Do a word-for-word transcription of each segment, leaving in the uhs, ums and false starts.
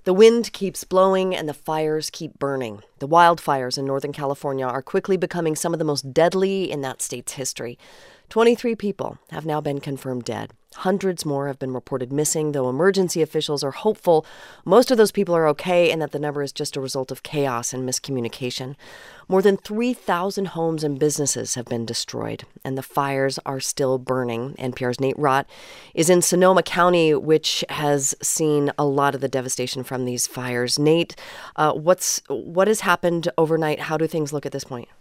The wind keeps blowing and the fires keep burning. The wildfires in Northern California are quickly becoming some of the most deadly in that state's history. twenty-three people have now been confirmed dead. Hundreds more have been reported missing, though emergency officials are hopeful most of those people are okay and that the number is just a result of chaos and miscommunication. More than three thousand homes and businesses have been destroyed, and the fires are still burning. N P R's Nate Rott is in Sonoma County, which has seen a lot of the devastation from these fires. Nate, uh, what's what has happened overnight? How do things look at this point?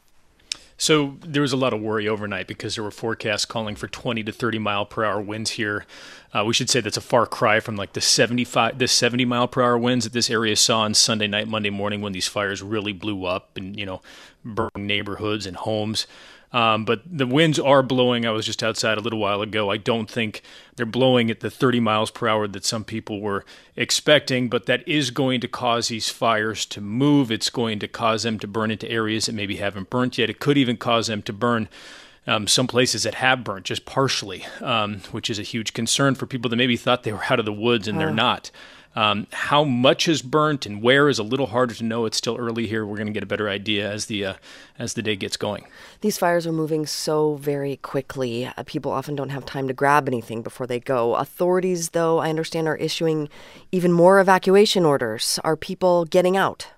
So there was a lot of worry overnight because there were forecasts calling for twenty to thirty mile per hour winds here. Uh, we should say that's a far cry from like the seventy-five, the seventy mile per hour winds that this area saw on Sunday night, Monday morning when these fires really blew up and, you know, burning neighborhoods and homes. Um, but the winds are blowing. I was just outside a little while ago. I don't think they're blowing at the thirty miles per hour that some people were expecting, but that is going to cause these fires to move. It's going to cause them to burn into areas that maybe haven't burnt yet. It could even cause them to burn um, some places that have burnt just partially, um, which is a huge concern for people that maybe thought they were out of the woods and they're not. Um, how much is burnt and where is a little harder to know. It's still early here. We're going to get a better idea as the uh, as the day gets going. These fires are moving so very quickly. Uh, people often don't have time to grab anything before they go. Authorities, though, I understand, are issuing even more evacuation orders. Are people getting out?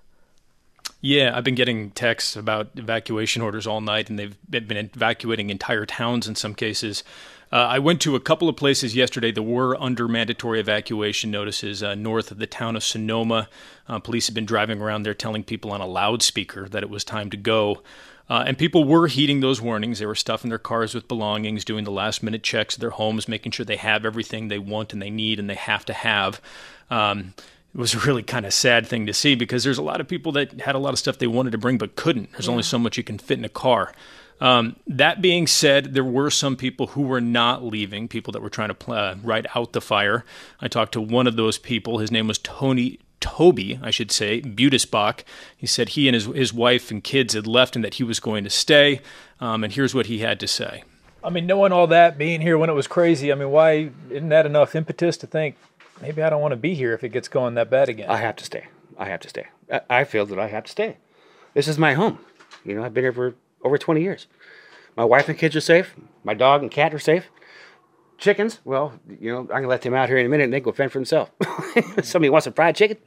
Yeah, I've been getting texts about evacuation orders all night, and they've been evacuating entire towns in some cases. Uh, I went to a couple of places yesterday that were under mandatory evacuation notices uh, north of the town of Sonoma. Uh, police have been driving around there telling people on a loudspeaker that it was time to go. Uh, and people were heeding those warnings. They were stuffing their cars with belongings, doing the last-minute checks of their homes, making sure they have everything they want and they need and they have to have. Um, it was a really kind of sad thing to see because there's a lot of people that had a lot of stuff they wanted to bring but couldn't. There's yeah. only so much you can fit in a car. Um, that being said, there were some people who were not leaving, people that were trying to uh, ride out the fire. I talked to one of those people. His name was Tony, Toby, I should say, Budisbach. He said he and his, his wife and kids had left and that he was going to stay. Um, and here's what he had to say. I mean, knowing all that, being here when it was crazy, I mean, why isn't that enough impetus to think, maybe I don't want to be here if it gets going that bad again? I have to stay. I have to stay. I, I feel that I have to stay. This is my home. You know, I've been here for over twenty years. My wife and kids are safe. My dog and cat are safe. Chickens, well, you know, I'm going to let them out here in a minute and they go fend for themselves. Somebody wants a fried chicken?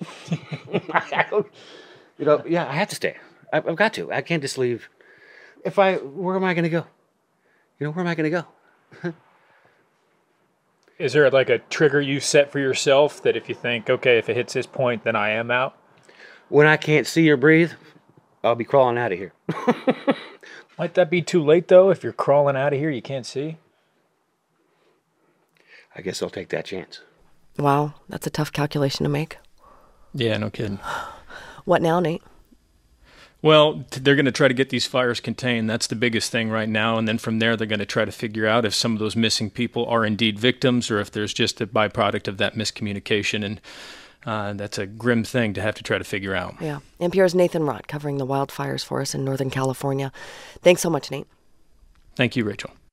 You know, yeah, I have to stay. I've, I've got to. I can't just leave. If I, where am I going to go? You know, where am I going to go? Is there like a trigger you set for yourself that if you think, okay, if it hits this point, then I am out? When I can't see or breathe, I'll be crawling out of here. Might that be too late, though, if you're crawling out of here, you can't see? I guess I'll take that chance. Wow, that's a tough calculation to make. Yeah, no kidding. What now, Nate? Well, they're going to try to get these fires contained. That's the biggest thing right now. And then from there, they're going to try to figure out if some of those missing people are indeed victims or if there's just a byproduct of that miscommunication. And Uh, that's a grim thing to have to try to figure out. Yeah. N P R's Nathan Rott covering the wildfires for us in Northern California. Thanks so much, Nate. Thank you, Rachel.